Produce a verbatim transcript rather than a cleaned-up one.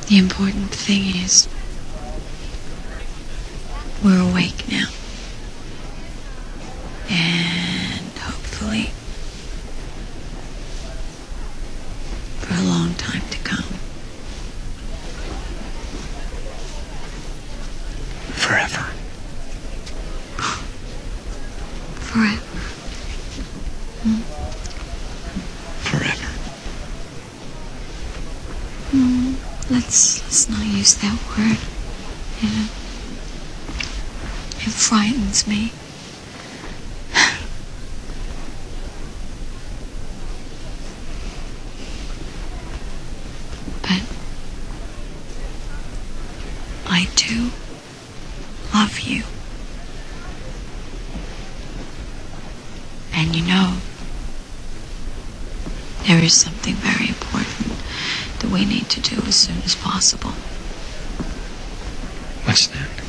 The important thing is we're awake now. And hopefully for a long time to come. Forever. Forever. Hmm? Forever. Hmm. Let's, let's not use that word. Yeah. It frightens me. But I do love you. And you know, there is something very important that we need to do as soon as possible. What's that?